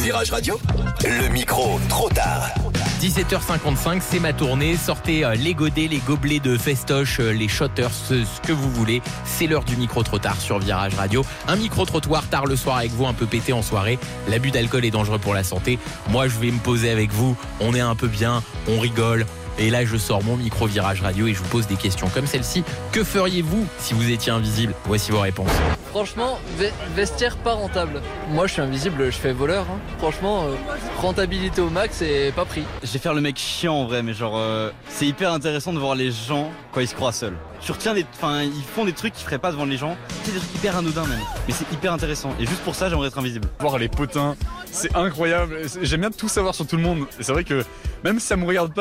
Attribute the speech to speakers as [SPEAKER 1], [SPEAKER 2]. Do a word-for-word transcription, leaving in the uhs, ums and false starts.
[SPEAKER 1] Virage Radio, le micro trop tard.
[SPEAKER 2] dix-sept heures cinquante-cinq, c'est ma tournée. Sortez euh, les godets, les gobelets de festoche, euh, les shotters, ce, ce que vous voulez. C'est l'heure du micro trop tard sur Virage Radio. Un micro-trottoir tard le soir avec vous, un peu pété en soirée. L'abus d'alcool est dangereux pour la santé. Moi, je vais me poser avec vous. On est un peu bien, on rigole. Et là, je sors mon micro Virage Radio et je vous pose des questions comme celle-ci. Que feriez-vous si vous étiez invisible? Voici vos réponses.
[SPEAKER 3] Franchement, vestiaire pas rentable. Moi, je suis invisible, je fais voleur. Hein. Franchement, euh, rentabilité au max et pas pris.
[SPEAKER 4] Je vais faire le mec chiant en vrai, mais genre, euh, c'est hyper intéressant de voir les gens quand ils se croient seuls. Tu retiens des, enfin, ils font des trucs qu'ils feraient pas devant les gens. C'est des trucs hyper anodins même, mais c'est hyper intéressant. Et juste pour ça, j'aimerais être invisible.
[SPEAKER 5] Voir les potins, c'est incroyable. J'aime bien tout savoir sur tout le monde. Et c'est vrai que même si ça me regarde pas.